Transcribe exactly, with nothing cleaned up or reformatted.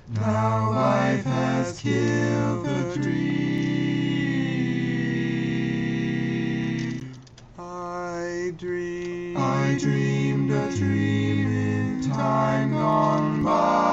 Now life has killed the dream. I dreamed, I dreamed a dream in time gone by.